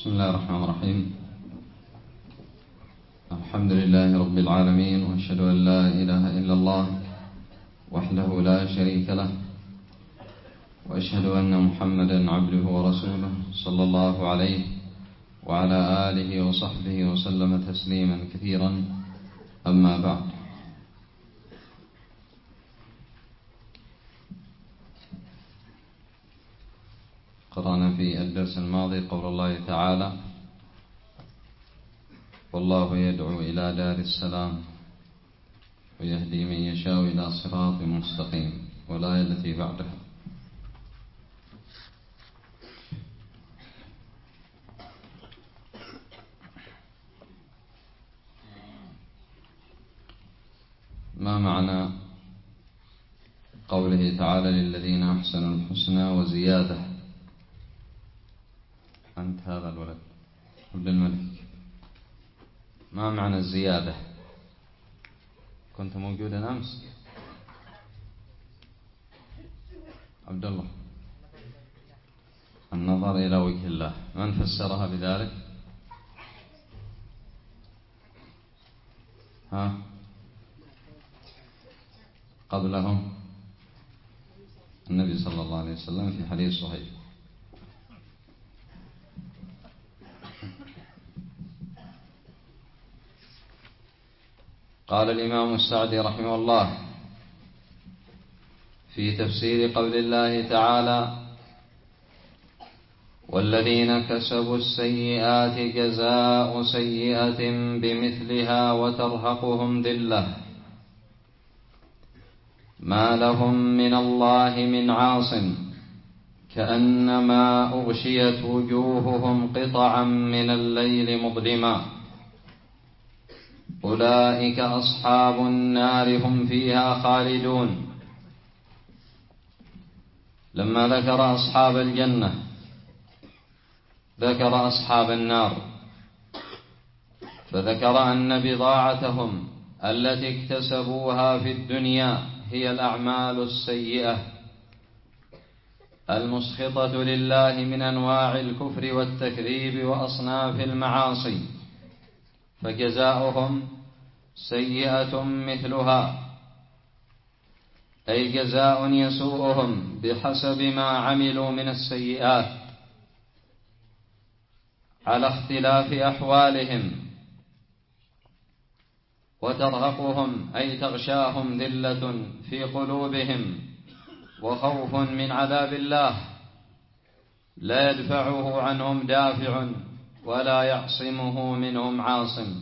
بسم الله الرحمن الرحيم. الحمد لله رب العالمين، وأشهد أن لا إله إلا الله وحده لا شريك له، وأشهد أن محمدا عبده ورسوله صلى الله عليه وعلى آله وصحبه وسلم تسليما كثيرا. أما بعد، قرأنا في الدرس الماضي قول الله تعالى: والله يدعو إلى دار السلام ويهدي من يشاء إلى صراط مستقيم، والآية التي بعدها: ما معنى قوله تعالى: للذين أحسنوا الحسنى وزيادة؟ أنت هذا الولد عبد الملك، ما معنى الزيادة؟ كنت موجودا أمس؟ عبد الله، النظر إلى وجه الله، من فسرها بذلك؟ قبلهم النبي صلى الله عليه وسلم في حديث صحيح. قال الإمام السعدي رحمه الله في تفسير قول الله تعالى: والذين كسبوا السيئات جزاء سيئة بمثلها وترهقهم ذلة ما لهم من الله من عاصم كأنما أغشيت وجوههم قطعا من الليل مظلما أولئك أصحاب النار هم فيها خالدون. لما ذكر أصحاب الجنة ذكر أصحاب النار، فذكر أن بضاعتهم التي اكتسبوها في الدنيا هي الأعمال السيئة المسخطة لله من أنواع الكفر والتكذيب وأصناف المعاصي، فجزاؤهم سيئة مثلها، أي جزاء يسوءهم بحسب ما عملوا من السيئات على اختلاف أحوالهم، وترهقهم أي تغشاهم ذلة في قلوبهم وخوف من عذاب الله لا يدفعه عنهم دافع ولا يعصمه منهم عاصم،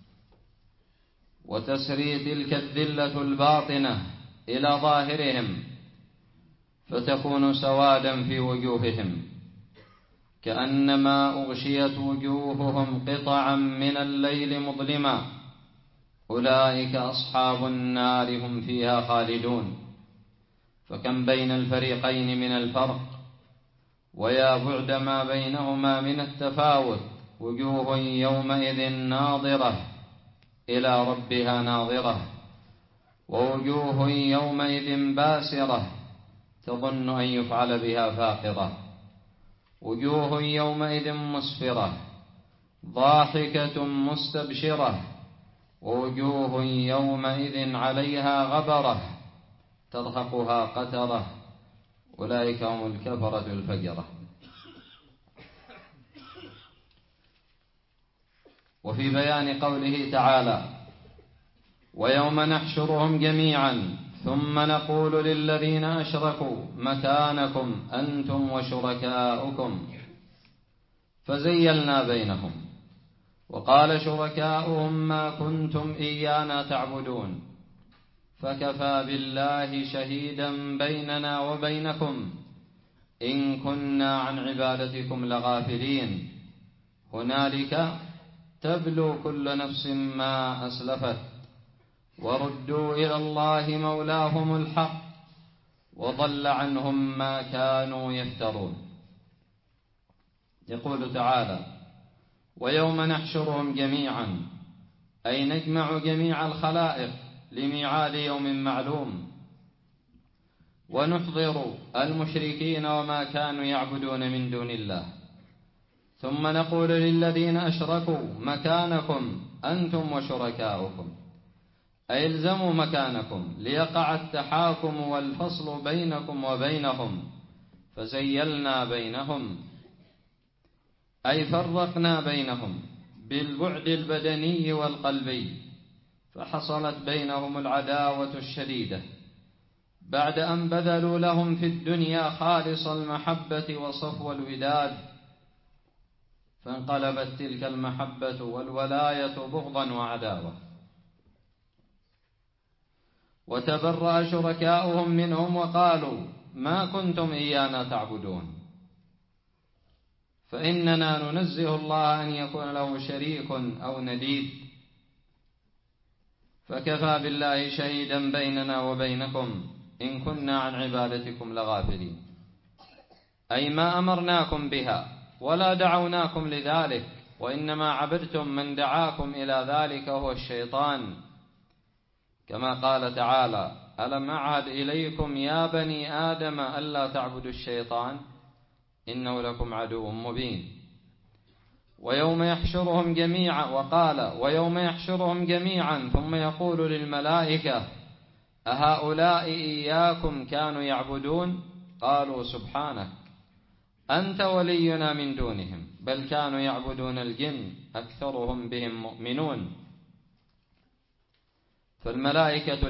وتسري تلك الذلة الباطنة إلى ظاهرهم فتكون سوادا في وجوههم كأنما أغشيت وجوههم قطعا من الليل مظلما أولئك أصحاب النار هم فيها خالدون. فكم بين الفريقين من الفرق، ويا بعد ما بينهما من التفاوت. وجوه يومئذ ناظرة إلى ربها ناظرة، ووجوه يومئذ باسرة تظن أن يفعل بها فاقرة، وجوه يومئذ مسفرة ضاحكة مستبشرة، ووجوه يومئذ عليها غبرة ترهقها قترة أولئك هم الكفرة الفجرة. وفي بيان قوله تعالى: ويوم نحشرهم جميعا ثم نقول للذين أشركوا مكانكم أنتم وشركاؤكم فزيلنا بينهم وقال شركاؤهم ما كنتم إيانا تعبدون فكفى بالله شهيدا بيننا وبينكم إن كنا عن عبادتكم لغافلين هنالك تبلو كل نفس ما أسلفت وردوا إلى الله مولاهم الحق وضل عنهم ما كانوا يفترون. يقول تعالى: ويوم نحشرهم جميعا، أي نجمع جميع الخلائق لميعاد يوم معلوم، ونحضر المشركين وما كانوا يعبدون من دون الله ثم نقول للذين أشركوا مكانكم أنتم وشركاؤكم، أي الزموا مكانكم ليقع التحاكم والفصل بينكم وبينهم، فزيلنا بينهم أي فرقنا بينهم بالبعد البدني والقلبي، فحصلت بينهم العداوة الشديدة بعد أن بذلوا لهم في الدنيا خالص المحبة وصفو الوداد، فانقلبت تلك المحبة والولاية بغضا وعداوة، وتبرأ شركاؤهم منهم وقالوا ما كنتم إيانا تعبدون، فإننا ننزه الله أن يكون له شريك أو نديد، فكفى بالله شهيدا بيننا وبينكم إن كنا عن عبادتكم لغافلين، أي ما أمرناكم بها ولا دعوناكم لذلك، وإنما عبدتم من دعاكم إلى ذلك هو الشيطان، كما قال تعالى ألم أعهد إليكم يا بني آدم ألا تعبدوا الشيطان إنه لكم عدو مبين. ويوم يحشرهم جميعا، وقال ويوم يحشرهم جميعا ثم يقول للملائكة أهؤلاء إياكم كانوا يعبدون قالوا سبحانك أنت ولينا من دونهم بل كانوا يعبدون الجن أكثرهم بهم مؤمنون. فالملائكة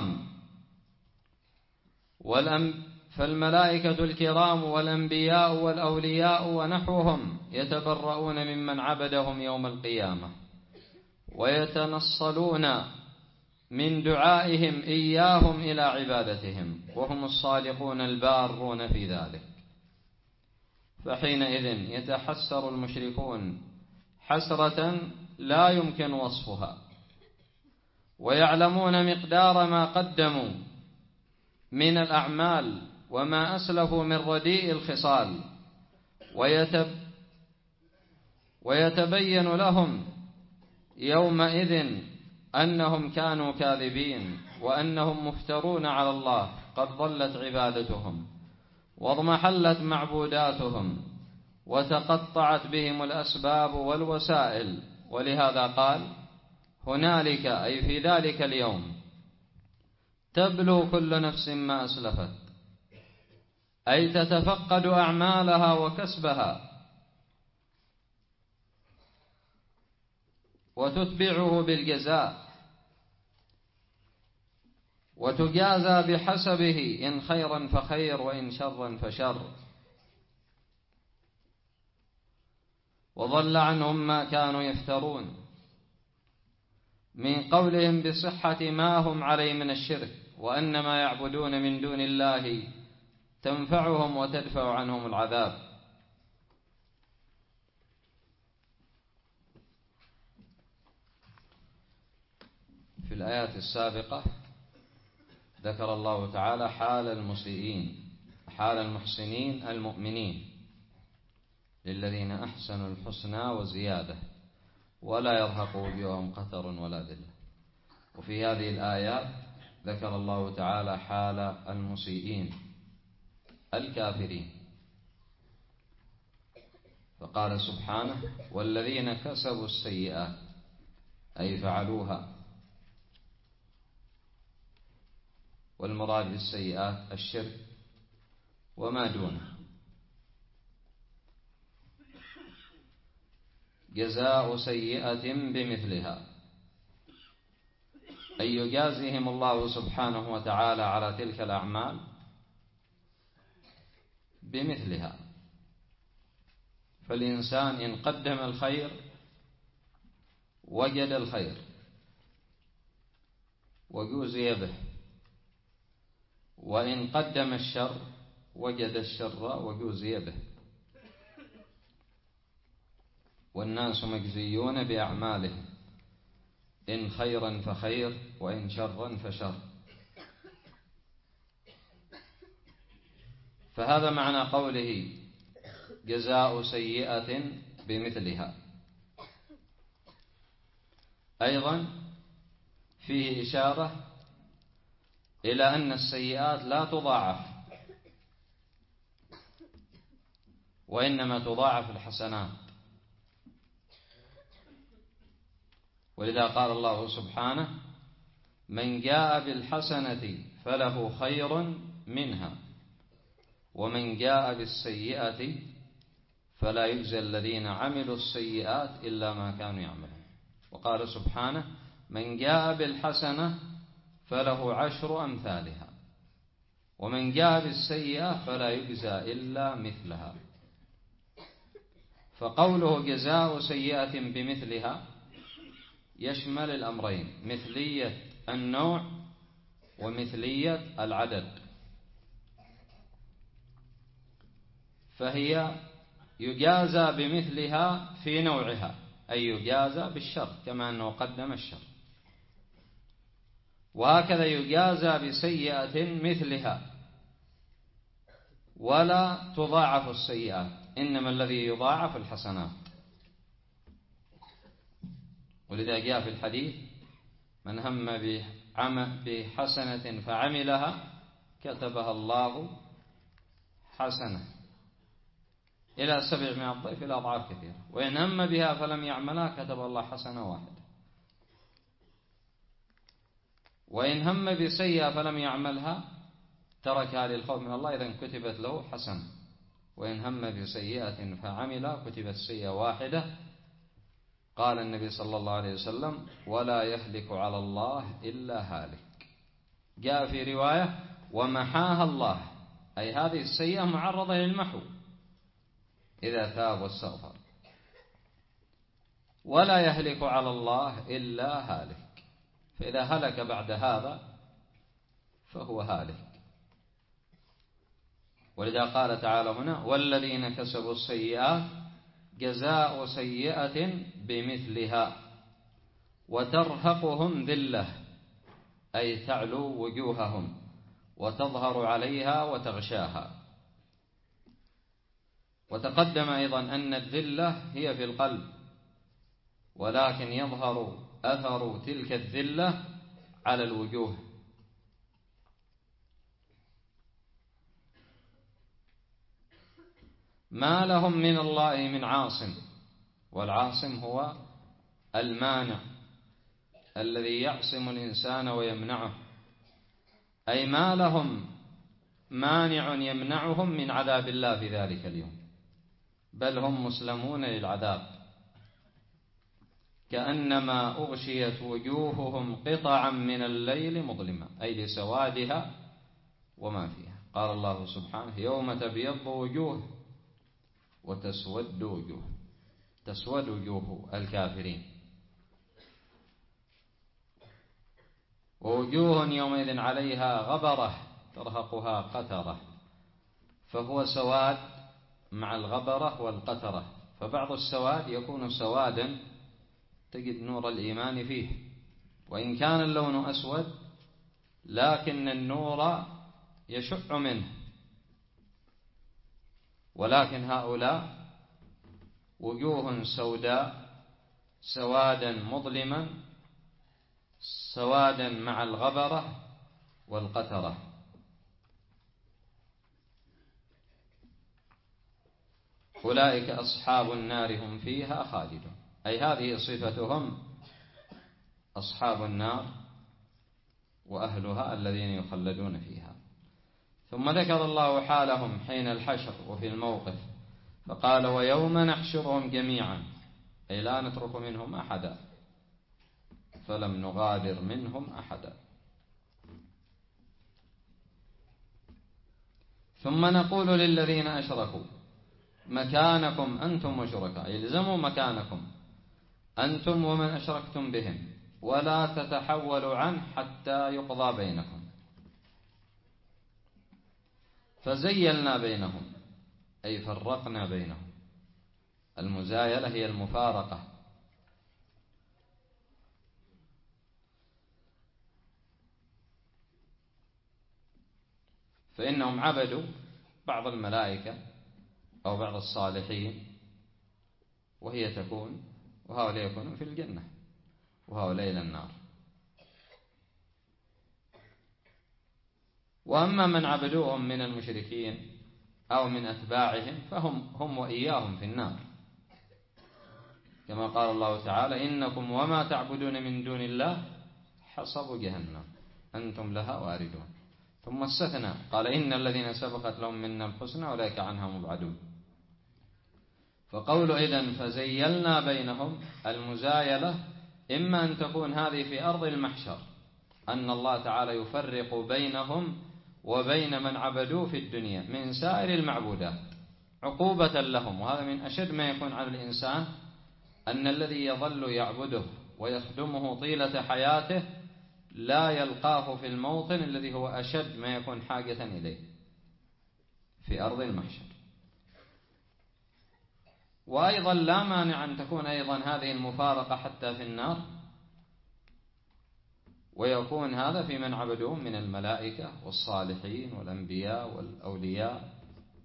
الكرام والأنبياء والأولياء ونحوهم يتبرؤون ممن عبدهم يوم القيامة، ويتنصلون من دعائهم إياهم إلى عبادتهم، وهم الصادقون البارون في ذلك. فحينئذ يتحسر المشركون حسرة لا يمكن وصفها، ويعلمون مقدار ما قدموا من الأعمال وما أسلفوا من رديء الخصال، ويتبين لهم يومئذ أنهم كانوا كاذبين، وأنهم مفترون على الله، قد ضلت عبادتهم واضمحلت معبوداتهم وتقطعت بهم الأسباب والوسائل. ولهذا قال هنالك أي في ذلك اليوم تبلو كل نفس ما أسلفت، أي تتفقد أعمالها وكسبها وتتبعه بالجزاء، وتجازى بحسبه إن خيرا فخير وإن شرا فشر. وضل عنهم ما كانوا يفترون من قولهم بصحة ما هم عليه من الشرك، وأن ما يعبدون من دون الله تنفعهم وتدفع عنهم العذاب. في الآيات السابقة ذكر الله تعالى حال المسيئين، حال المحسنين المؤمنين للذين أحسنوا الحسنى وزيادة ولا يرهق وجوههم قتر ولا ذلة. وفي هذه الآيات ذكر الله تعالى حال المسيئين الكافرين، فقال سبحانه والذين كسبوا السيئات أي فعلوها، والمراد بالسيئات الشرك وما دونه. جزاء سيئة بمثلها، أي يجازيهم الله سبحانه وتعالى على تلك الأعمال بمثلها. فالإنسان إن قدم الخير وجد الخير وجوزي به، وإن قدم الشر وجد الشر وجوزي به. والناس مجزيون بأعمالهم إن خيرا فخير وإن شرا فشر. فهذا معنى قوله جزاء سيئة بمثلها. أيضا فيه إشارة إلى أن السيئات لا تضاعف، وإنما تضاعف الحسنات، ولذا قال الله سبحانه: من جاء بالحسنة فله خير منها ومن جاء بالسيئة فلا يجزى الذين عملوا السيئات إلا ما كانوا يعملون. وقال سبحانه: من جاء بالحسنة فله 10 أمثالها ومن جاء بالسيئة فلا يجزى إلا مثلها. فقوله جزاء سيئة بمثلها يشمل الأمرين: مثلية النوع ومثلية العدد. فهي يجازى بمثلها في نوعها، أي يجازى بالشر كما أنه قدم الشر، وهكذا يجازى بسيئة مثلها ولا تضاعف السيئات، إنما الذي يضاعف الحسنات. ولذا جاء في الحديث: من هم بحسنة فعملها كتبها الله حسنة إلى 700 ضعف إلى أضعاف كثيرة، وإن هم بها فلم يعملها كتب الله حسنة واحدة، وإن هم بسيئة فلم يعملها تركها للخوف من الله، إذن كتبت له حسنة، وإن هم بسيئة فعملها كتبت سيئة واحدة. قال النبي صلى الله عليه وسلم: ولا يهلك على الله إلا هالك. جاء في رواية: ومحاها الله، أي هذه السيئة معرضة للمحو إذا تاب واستغفر. ولا يهلك على الله إلا هالك، فإذا هلك بعد هذا فهو هالك. ولذا قال تعالى هنا: والذين كسبوا السيئات جزاء سيئة بمثلها وترهقهم ذلة، أي تعلو وجوههم وتظهر عليها وتغشاها. وتقدم أيضا أن الذلة هي في القلب، ولكن يظهر أثر تلك الذلة على الوجوه. ما لهم من الله من عاصم، والعاصم هو المانع الذي يعصم الإنسان ويمنعه، أي ما لهم مانع يمنعهم من عذاب الله في ذلك اليوم، بل هم مسلمون للعذاب، كأنما أغشيت وجوههم قطعا من الليل مظلمة، أي لسوادها وما فيها. قال الله سبحانه: يوم تبيض وجوه وتسود وجوه، تسود وجوه الكافرين، ووجوه يومئذ عليها غبرة ترهقها قترة، فهو سواد مع الغبرة والقترة. فبعض السواد يكون سوادا تجد نور الإيمان فيه، وإن كان اللون أسود لكن النور يشع منه. ولكن هؤلاء وجوه سوداء سوادا مظلما، سوادا مع الغبرة والقترة. أولئك أصحاب النار هم فيها خالدون، أي هذه صفتهم أصحاب النار وأهلها الذين يخلدون فيها. ثم ذكر الله حالهم حين الحشر وفي الموقف، فقال: ويوم نحشرهم جميعا، أي لا نترك منهم أحدا، فلم نغادر منهم أحدا. ثم نقول للذين أشركوا مكانكم أنتم وشركاء، يلزموا مكانكم أنتم ومن أشركتم بهم، ولا تتحولوا عنه حتى يقضى بينكم. فزيلنا بينهم، أي فرقنا بينهم. المزايلة هي المفارقة. فإنهم عبدوا بعض الملائكة أو بعض الصالحين، وهي تكون، وهؤلاء يكونون في الجنة وهؤلاء إلى النار. وأما من عبدوهم من المشركين أو من أتباعهم فهم وإياهم في النار، كما كما قال الله تعالى إنكم وما تعبدون من دون الله حصب جهنم أنتم لها واردون. ثم استثنى قال إن الذين سبقت لهم منا الحسنى أولئك عنها مبعدون. فقول إذن فزيلنا بينهم، المزايلة إما أن تكون هذه في أرض المحشر، أن الله تعالى يفرق بينهم وبين من عبدوه في الدنيا من سائر المعبودات عقوبة لهم. وهذا من أشد ما يكون على الإنسان، أن الذي يظل يعبده ويخدمه طيلة حياته لا يلقاه في الموطن الذي هو أشد ما يكون حاجة إليه في أرض المحشر. وأيضا لا مانع أن تكون أيضا هذه المفارقة حتى في النار، ويكون هذا في من عبدوهم من الملائكة والصالحين والأنبياء والأولياء.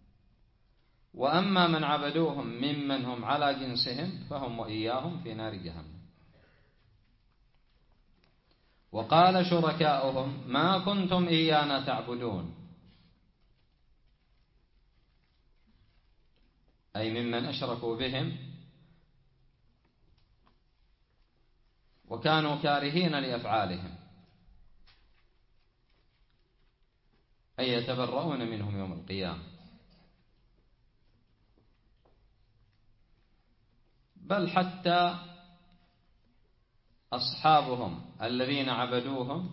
وأما من عبدوهم ممن هم على جنسهم فهم وإياهم في نار جهنم. وقال شركاؤهم ما كنتم إيانا تعبدون، أي ممن أشركوا بهم وكانوا كارهين لأفعالهم، أي يتبرؤون منهم يوم القيامة. بل حتى أصحابهم الذين عبدوهم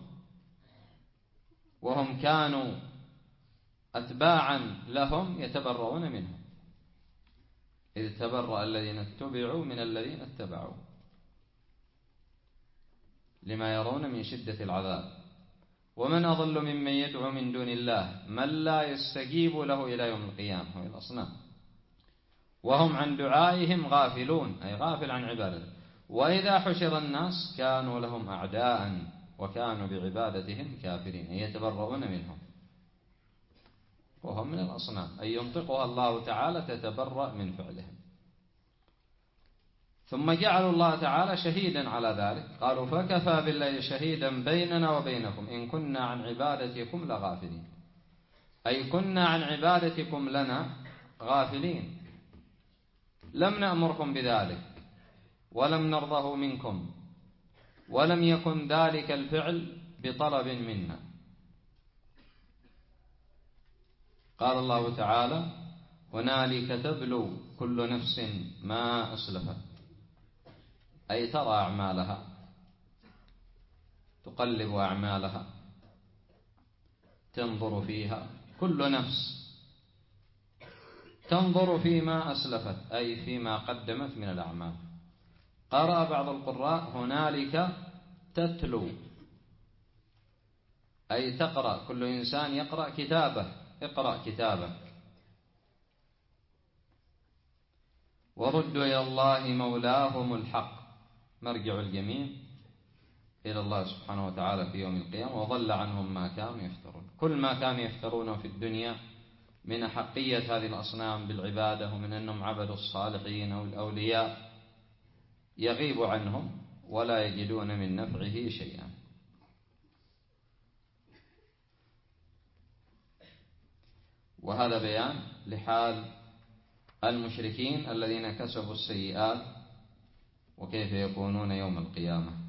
وهم كانوا أتباعا لهم يتبرؤون منهم، إذ تبرأ الذين اتبعوا من الذين اتبعوا لما يرون من شدة العذاب. ومن أضل ممن يدعو من دون الله من لا يستجيب له إلى يوم القيامة، وهي الأصنام، وهم عن دعائهم غافلون، أي غافل عن عبادته. وإذا حشر الناس كانوا لهم أعداء وكانوا بعبادتهم كافرين، أي يتبرؤون منهم وهم من الأصنام، أي ينطقها الله تعالى تتبرأ من فعلهم. ثم جعلوا الله تعالى شهيدا على ذلك، قالوا فكفى بالله شهيدا بيننا وبينكم إن كنا عن عبادتكم لغافلين، أي كنا عن عبادتكم لنا غافلين، لم نأمركم بذلك ولم نرضه منكم، ولم يكن ذلك الفعل بطلب منا. قال الله تعالى هنالك تبلو كل نفس ما أسلفت، أي ترى أعمالها، تقلب أعمالها، تنظر فيها، كل نفس تنظر فيما أسلفت، أي فيما قدمت من الأعمال. قرأ بعض القراء هنالك تتلو، أي تقرأ، كل إنسان يقرأ كتابه، اقرأ كتابك. وردوا إلى الله مولاهم الحق، مرجع الجميع إلى الله سبحانه وتعالى في يوم القيامة، وضل عنهم ما كانوا يفترون. كل ما كانوا يفترونه في الدنيا من حقية هذه الأصنام بالعبادة ومن أنهم عبدوا الصالحين أو الأولياء يغيب عنهم ولا يجدون من نفعه شيئا. وهذا بيان لحال المشركين الذين كسبوا السيئات وكيف يكونون يوم القيامة.